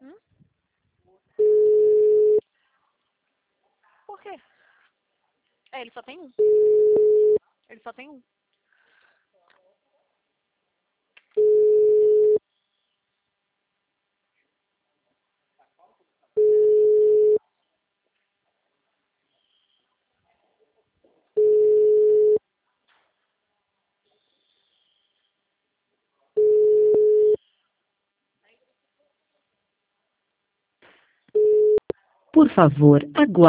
Hum? Por quê? É, ele só tem um. Ele só tem um. Por favor, aguarde.